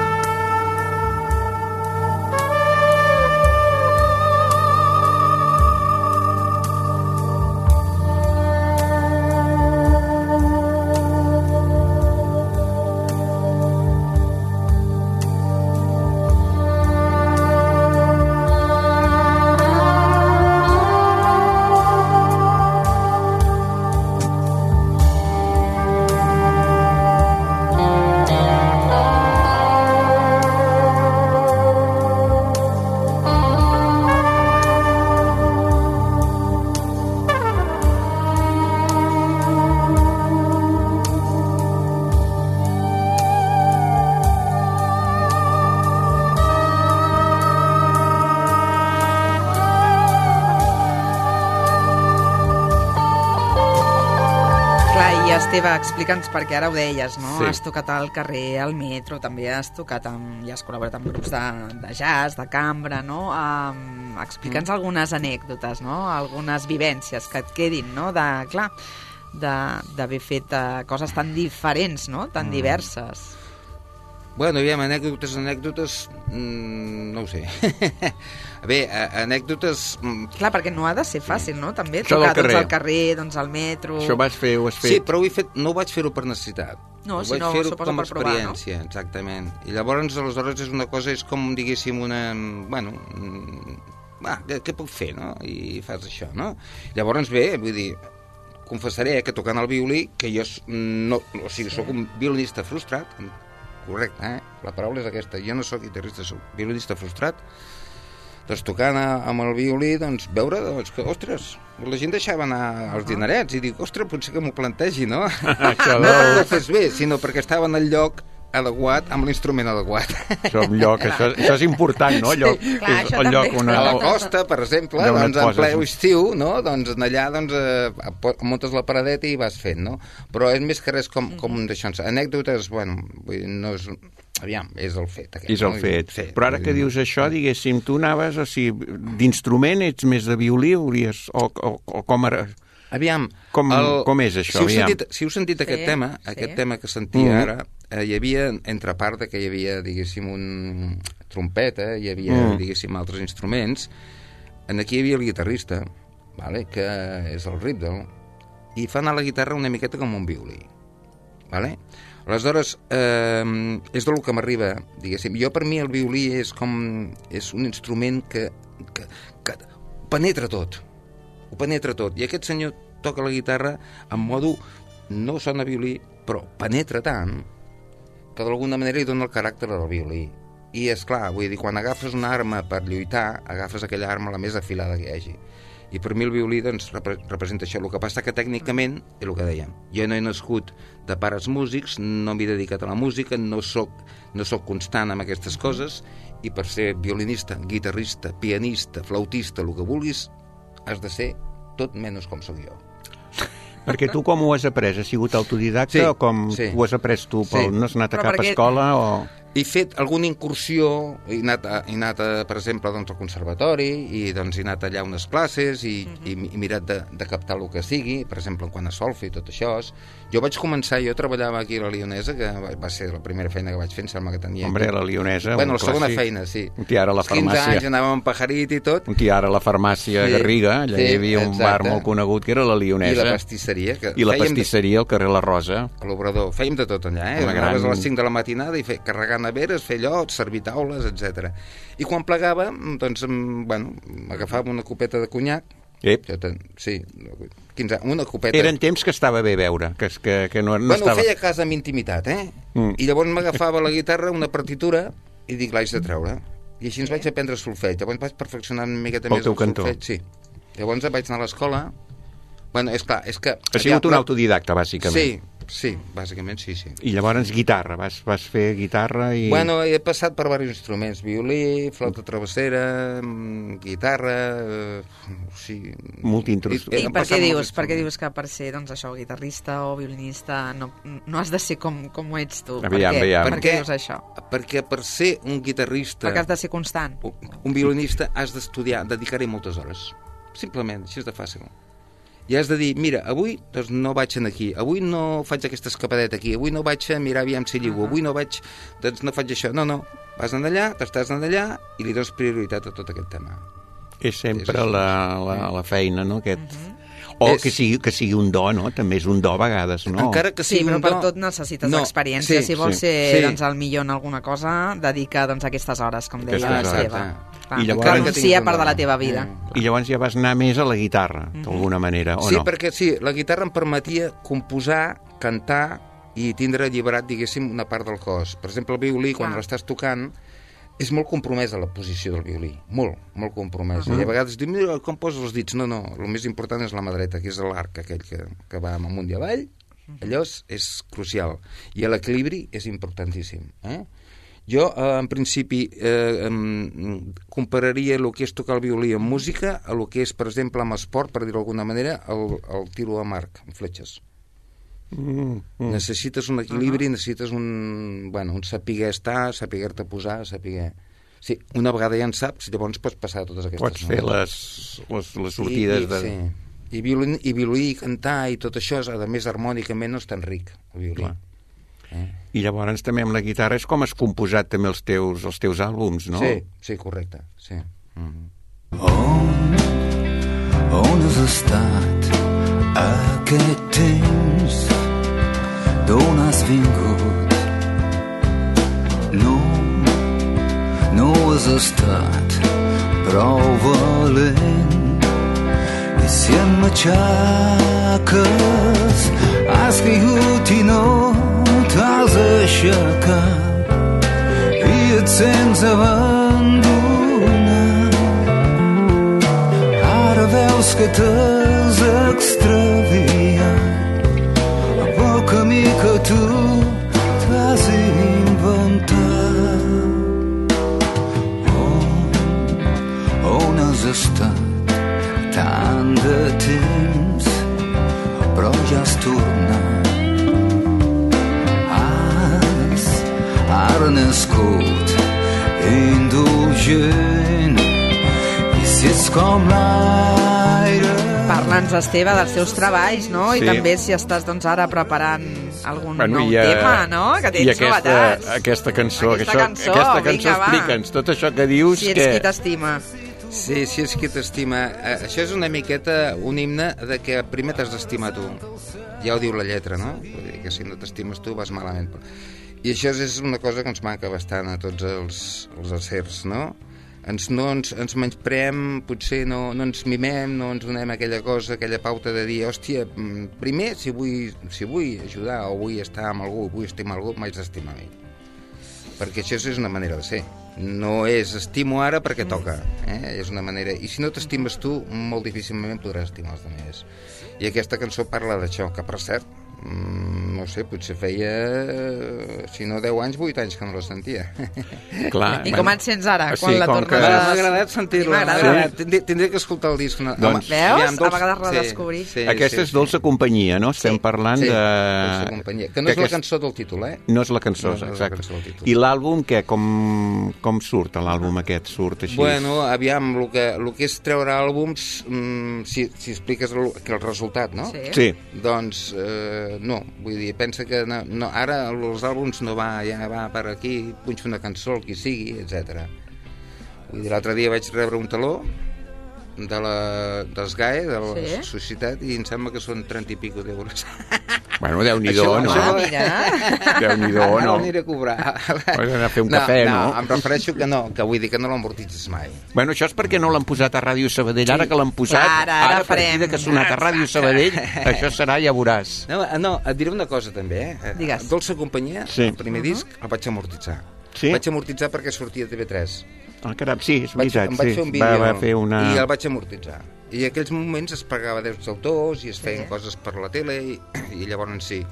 Esteve, explica'ns, perquè ara ho deies, no? Sí. Has tocat al carrer, al metro, també has tocat amb, i has col·laborat amb grups de, de jazz, de cambra, no? Um, explica'ns mm. algunes anècdotes, no? Algunes vivències que et quedin, no? De, clar, d'haver fet uh, coses tan diferents, no? Tan mm. diverses. Bueno, aviam, anècdotes, anècdotes... Mmm, no ho sé. Bé, anècdotes... Clar, perquè no ha de ser fàcil, no? També Això tocar carrer. doncs, al carrer, doncs al metro... Això vas fer, ho has fet... Sí, però ho he fet, no ho vaig fer-ho per necessitat. No, ho sinó, vaig fer-ho suposo, com a per provar, no? experiència, exactament. I llavors, aleshores, és una cosa, és com, diguéssim, una... Bueno, va, què, què puc fer, no? I fas això, no? Llavors, bé, vull dir, confessaré que tocant el violí, que jo no... O sigui, sóc un violinista frustrat, correcte, eh? La paraula és aquesta. Jo no sóc guitarrista, sóc violinista frustrat. Doncs tocant amb el violí, doncs veure doncs, que, ostres, la gent deixava anar als dinerets i dic, ostres, potser que m'ho plantegi, no? No perquè ho fes bé, sinó perquè estava en el lloc adequat, amb l'instrument adequat. Això, lloc, això, això és important, no? Lloc, sí, clar, és això el lloc també. on... A la costa, per exemple, Allà on doncs, et en poses. ple estiu, no? Doncs allà doncs, eh, muntes la paradeta i vas fent, no? Però és més que res com, com d'això. Anècdotes, bueno, vull dir, no és... Aviam, és el fet. Aquest, És el no? fet. Sí, però ara que dius això, diguéssim, tu anaves, o sigui, d'instrument ets més de violí, hauries, o, o, o com ara... Aviam, Com- com és això, Si heu aviam? sentit, si heu sentit aquest Sí, tema, sí. aquest tema que sentia Mm. ara, eh, hi havia, entre part de que hi havia, diguéssim, un trompeta, hi havia, Mm. diguéssim, altres instruments, en aquí hi havia el guitarrista, vale? Que és el Ripdel, i fa anar la guitarra una miqueta com un violí. Vale? Aleshores, eh, és del que m'arriba, diguéssim. Jo, per mi, el violí és com... és un instrument que, que, que penetra tot. Ho penetra tot. I aquest senyor toca la guitarra en modo... no sona violí, però penetra tant que d'alguna manera li dona el caràcter del violí. I, és clar, vull dir, quan agafes una arma per lluitar, agafes aquella arma la més afilada que hi hagi. I per mi el violí doncs, repre representa això. El que passa que tècnicament, és el que dèiem, jo no he nascut de pares músics, no m'he dedicat a la música, no soc, no soc constant amb aquestes coses, i per ser violinista, guitarrista, pianista, flautista, el que vulguis, has de ser tot menys com sóc jo. Perquè tu com ho has après? Has sigut autodidacta Sí, o com sí. ho has après tu? Pel... Sí. No has anat a Però cap perquè- escola o... He fet alguna incursió, he anat, a, he anat a, per exemple, doncs, al conservatori, i doncs, he anat allà a unes classes i, uh -huh. i he mirat de, de captar el que sigui, per exemple, en quant a solfa i tot això. Jo vaig començar, jo treballava aquí a la Lionesa, que va, va ser la primera feina que vaig fer, em sembla que tenia... Hombre, a la Lionesa, Bueno, un la segona clàssic. feina, sí. Un tiar a la Als quinze farmàcia. anys anàvem amb pajarit i tot. Un tiar a la farmàcia Sí, Garriga, allà sí, hi havia un bar exacte. molt conegut que era la Lionesa. I la pastisseria. Que I la fèiem de- pastisseria al carrer La Rosa. a l'Obrador. Fèiem de tot allà, eh? Una gran- Anaves a les cinc de la matinada i fer, carregar neveres, fer llots, servir taules, etcètera. I quan plegava, doncs, em, bueno, m'agafava una copeta de conyac. Ep. Jo ten... Sí, quinze anys, una copeta. Eren temps que estava bé veure, que, que, que no, no bueno, estava... ho feia a casa amb intimitat, eh? Mm. I llavors m'agafava la guitarra, una partitura, i dic, l'haig de treure. I així ens vaig aprendre solfeig. Llavors vaig perfeccionar una miqueta Pel més teu el cantó. solfeig. Sí. Llavors vaig anar a l'escola. Bueno, és clar, és que... Ha sigut aviam, un la- autodidacta, bàsicament. Sí, Sí, bàsicament sí, sí. I llavors guitarra, vas, vas fer guitarra i... Bueno, he passat per diversos instruments, violí, flauta travessera, guitarra... Eh, sí. Multiinstruments. I per què dius, per què dius que per ser, doncs això, guitarrista o violinista no, no has de ser com, com ho ets tu? Aviam, per què? aviam. Per què dius això? Perquè per ser un guitarrista... Perquè has de ser constant. Un violinista has d'estudiar, dedicar-hi moltes hores. Simplement, així és de fàcil. I has de dir, mira, avui doncs, no vaig aquí, avui no faig aquesta escapadeta aquí, avui no vaig a mirar aviam si lligo, avui no vaig, doncs no faig això. No, no, vas allà, t'estàs allà i li dones prioritat a tot aquest tema. És sempre és la, la, la feina, no? Aquest... Uh-huh. O És... que sigui, que sigui un do, no? També és un do a vegades, no? Encara que Sí, sigui però un per do... tot necessites No, experiència. sí, si vols sí, ser sí. doncs, el millor en alguna cosa, dedica doncs, aquestes hores, com deia Aquestes la hores. seva. I llavors- Renuncia Que tinguis un part de la do. teva vida. Mm. I llavors ja vas anar més a la guitarra, d'alguna manera, o Sí, no? perquè sí, la guitarra em permetia composar, cantar i tindre alliberat, diguéssim, una part del cos. Per exemple, el violí, quan Clar. l'estàs tocant, és molt compromesa la posició del violí, molt, molt compromesa. Uh-huh. I a vegades diu, mira, com poses els dits? No, no, el més important és la mà dreta, que és l'arc aquell que, que va amunt i avall, allò és, és crucial. I l'equilibri és importantíssim. Eh? Jo, eh, en principi, eh, em, compararia el que és tocar el violí amb música a el que és, per exemple, amb esport, per dir-ho d'alguna manera, el, el tiro a marc, amb fletxes. Mm, mm. Necessites un equilibri, uh-huh. necessites un, bueno, un saber estar, saber-te posar, saber... Sí, una vegada ja en saps, llavors pots passar totes aquestes... Pots fer les, les, les sortides I, i, de... Sí. I violí, i violí, i cantar i tot això, a més, harmònicament no és tan ric, el violí. Clar. Eh? I llavors també amb la guitarra és com has composat també els teus, els teus àlbums, no? Sí, sí, correcte, sí. Mm-hmm. On, on has estat aquest temps d'on has vingut? No, no has estat prou valent i si em matxaques has caigut i no t'has aixecat i et sents abandonat. Ara veus que t'has extraviat pel camí que tu t'has inventat. On, on has estat tant de temps, però ja has tornat. Has ara nascut indulgent i si ets com l'aire. Parla'ns, Esteve, dels teus treballs, no? Sí. I també si estàs doncs, ara preparant algun Bueno, nou i, eh, tema, no? Que tens I aquesta, novetats. aquesta cançó, Aquesta això, cançó, aquesta cançó vinga, va. explica'ns tot això que dius Si ets que... qui t'estima. Sí, sí, és qui t'estima. Eh, Això és una miqueta un himne de que primer t'has d'estimar tu. Ja ho diu la lletra, no? Vull dir que si no t'estimes tu vas malament. I això és una cosa que ens manca bastant a tots els, els acers, no? Ens, no ens, ens menyspreem, potser no, no ens mimem, no ens donem aquella cosa, aquella pauta de dir, hòstia, primer, si vull, si vull ajudar o vull estar amb algú, vull estimar algú, m'haig d'estimar a mi. Perquè això és una manera de ser. No és estimo ara perquè toca, eh? És una manera... I si no t'estimes tu, molt difícilment podràs estimar els altres. I aquesta cançó parla d'això, que per cert, mm, no sé, potser feia, si no deu anys, vuit anys que no la sentia. Clar, I bueno, com et sents ara, sí, quan la com que- tornes? M'ha agradat sentir-la, M'ha m'ha agradat. agradat. Tindré, tindré que escoltar el disc. Doncs- Home, Veus? aviam, A vegades redescobrir. Aquesta és Dolça Companyia, no? Estem Sí. parlant Sí, de... Dolça Companyia. Que no és aquest- la cançó del títol, eh? No és la cançó, No és la exacte. cançó del títol. I l'àlbum, què? Com, com surt l'àlbum aquest? Surt així? Bueno, aviam, el que, el que és treure àlbums, mm, si, si expliques el, que el resultat, no? Sí. Sí. Doncs eh, no, vull dir, pensa que no, no, ara els àlbums no va, ja va per aquí, punxo una cançó, el qui sigui, etcètera. Vull dir, l'altre dia vaig rebre un taló de la, dels G A E, de la Sí. societat, i em sembla que són trenta i pico d'euros. Bueno, Déu-n'hi-do, Això- no? això- Ah, mira. Déu-n'hi-do, Ara no? aniré a cobrar. Has d'anar a fer un cafè, no? No, em refereixo que no, que vull dir que no l'amortitzes mai. Bueno, això és perquè no l'han posat a Ràdio Sabadell. Ara que l'han posat, Ara, ara a partir farem. de que ha sonat a Ràdio Sabadell, això serà, ja veuràs. No, no, et diré una cosa també, eh? Digues. Dolça Companyia, Sí. el primer disc, el vaig amortitzar. Sí? El vaig amortitzar perquè sortia a T V tres. Ah, caram, sí, és Vaig, veritat. em vaig sí. fer un vídeo va, va fer una... i el vaig amortitzar. I en aquells moments es pagava drets d'autors i es feien Sí. coses per la tele i, i llavors sí.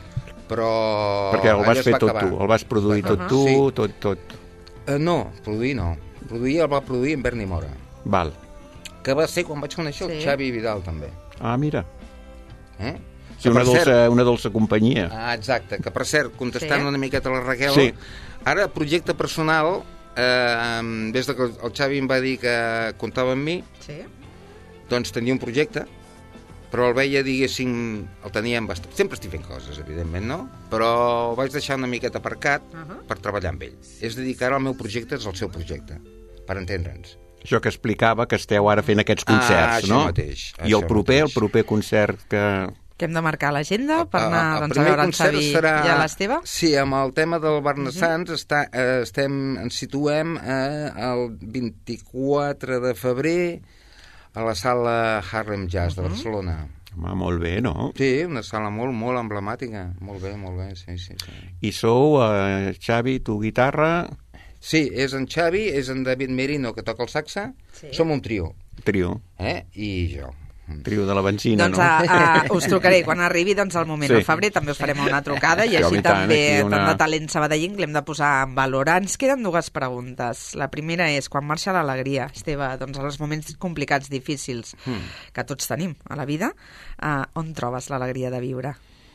però... Perquè el vas allò es fer va tot acabar. tu, el vas produir tot Uh-huh. tu, Sí. tot, tot. Uh, no, produir no. Produir el va produir en Berni Mora, Val. que va ser quan vaig conèixer el Sí. Xavi Vidal, també. Ah, mira. Eh? Sí, una dolça, una dolça companyia. Ah, exacte, que per cert, contestant Sí. una miqueta a la Raquel, Sí. ara, projecte personal, eh, des de que el Xavi em va dir que comptava amb mi, Sí. doncs tenia un projecte, però el veia, diguéssim, el tenia en bastant... Sempre estic fent coses, evidentment, no? Però el vaig deixar una miqueta aparcat Uh-huh. per treballar amb ell. És a dir, que ara el meu projecte és el seu projecte, per entendre'ns. Això que explicava, que esteu ara fent aquests Ah, concerts, això no? mateix, I el això proper, mateix. el proper concert que... Que hem de marcar a l'agenda per El- anar el doncs, a primer veure en concert Xavi serà- i a l'Esteve. Sí, amb el tema del Barna Sants està, eh, estem, ens situem eh, el vint-i-quatre de febrer a la sala Harlem Jazz de Barcelona. Home, molt bé, no? Sí, una sala molt, molt emblemàtica. Molt bé, molt bé, sí, sí, sí. I sou, eh, Xavi, tu guitarra, Sí, és en Xavi, és en David Merino, que toca el saxa. Sí. Som un trio, trio, eh? I jo. trio de la benzina, Doncs no? a, a, us trucaré quan arribi doncs, el moment. Sí. Al febrer també us farem una trucada i Sí, així home, i tant, també aquí una- tant de talent sabadellenc l'hem de posar en valor. Ens queden dues preguntes. La primera és, quan marxa l'alegria, Esteve, doncs en els moments complicats, difícils, Hmm. que tots tenim a la vida, eh, on trobes l'alegria de viure?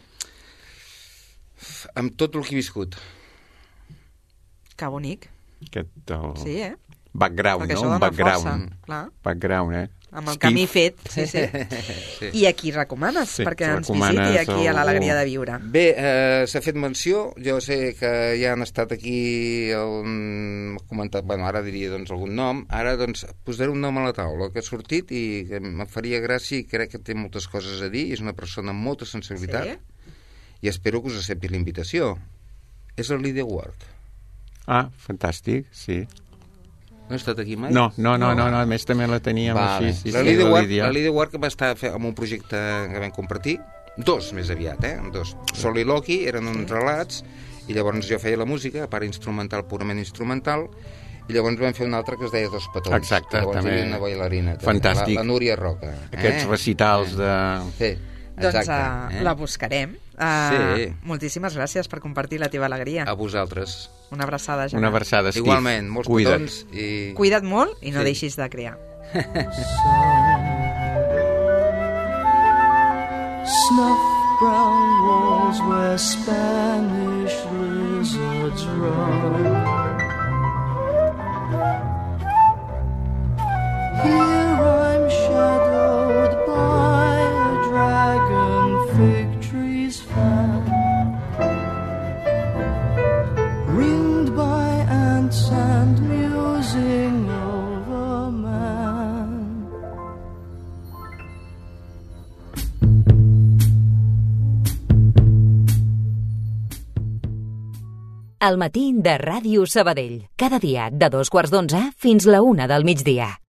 Amb tot el que he viscut. Que bonic. Aquest, el... Sí, eh? Background, Perquè no? això Un dona background. força, clar. Background, eh? Amb el Esquif. camí fet, sí, sí. Sí. I a qui recomanes Sí, perquè ens recomanes visiti aquí a algú. l'Alegria de Viure? Bé, eh, s'ha fet menció, jo sé que ja han estat aquí, el, comentat, bueno, ara diria doncs algun nom, ara doncs posaré un nom a la taula que ha sortit i que em faria gràcia i crec que té moltes coses a dir, és una persona amb molta sensibilitat Sí? i espero que us accepti la invitació. És el Lydia Ward. Ah, fantàstic, sí. No ha estat aquí mai? No, no, no, no, no, a més també la teníem Vale. així. Sí, la, sí, Lydia la Ward, Lídia. la Lydia Ward que va estar fe- amb un projecte que vam compartir, dos més aviat, eh? Dos. Soliloqui, eren uns relats, i llavors jo feia la música, a part instrumental, purament instrumental, i llavors vam fer un altre que es deia Dos petons. Exacte, llavors també. hi havia una bailarina. També, Fantàstic. La, la Núria Roca. Aquests recitals de... Sí, Doncs exacte. uh, la buscarem. Uh, Sí. Moltíssimes gràcies per compartir la teva alegria. A vosaltres. Una abraçada, Gemma. Una abraçada, Steve. Igualment, molts Cuida't. petons. I... Cuida't molt i no Sí. deixis de crear. Snuff brown walls where Spanish lizards run. Here I'm shadowed by a dragon fig tree's fan, ringed by ants and musing over man. El matí de Ràdio Sabadell. Cada dia de dos quarts d'onze fins la una del migdia.